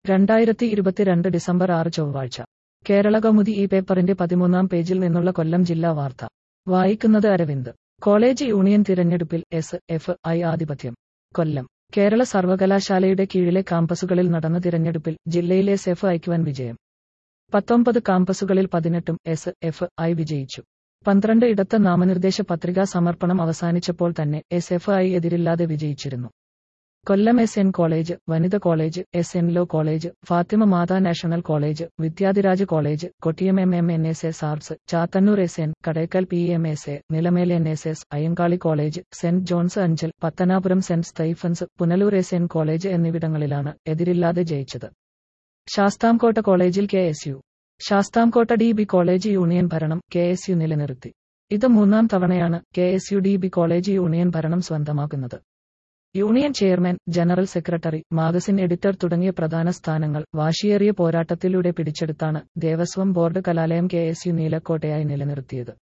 2022 December 6 ചൊവ്വാഴ്ച കേരളകൗമുദി ഈ പേപ്പറിന്റെ 13-ാം പേജിൽ നിന്നുള്ള കൊല്ലം ജില്ലാ വാർത്ത വായിക്കുന്നത് അരവിന്ദ്. കോളേജ് യൂണിയൻ തിരഞ്ഞെടുപ്പിൽ എസ്.എഫ്.ഐ ആധിപത്യം. കൊല്ലം കേരള സർവകലാശാലയുടെ കീഴിലെ കാമ്പസുകളിൽ നടന്ന തിരഞ്ഞെടുപ്പിൽ ജില്ലയിൽ എസ്.എഫ്.ഐക്ക് വൻ വിജയം. 19 കാമ്പസുകളിൽ 18ഉം എസ്.എഫ്.ഐ വിജയിച്ചു. 12 ഇടത്ത് നാമനിർദ്ദേശ പത്രികാ സമർപ്പണം അവസാനിച്ചപ്പോൾ തന്നെ എസ്.എഫ്.ഐ എതിരില്ലാതെ വിജയിച്ചിരുന്നു. കൊല്ലം എസ്.എൻ. കോളേജ്, വനിത college, SN. Law college, Fathima Matha national college, Vidyadhiraj college, Kottiyam MNSS. Arts, Chathannoor SN., Kadakkal PMSA., Nilamel NSS., Ayyankali college, saint John's Anchal, Pathanapuram saint Stephen's, Punalur SN. College എന്നിവിടങ്ങളിലാണ് എതിരില്ലാതെ ജയിച്ചത്. ശാസ്താംകോട്ട കോളേജിൽ KSU. Sasthamkotta DB. College union ഭരണം കെ.എസ്.യു നിലനിർത്തി. ഇത് 3-ാം തവണയാണ് കെ.എസ്.യു ഡി.ബി. കോളേജ് യൂണിയൻ ഭരണം സ്വന്തമാക്കുന്നത്. Union chairman, general secretary, magazine editor തുടങ്ങിയ പ്രധാന സ്ഥാനങ്ങൾ വാശിയേറിയ പോരാട്ടത്തിലൂടെ പിടിച്ചെടുത്താണ് ദേവസ്വം ബോർഡ് കലാലയം കെ.എസ്.യു നീലക്കോട്ടയായി നിലനിർത്തിയത്.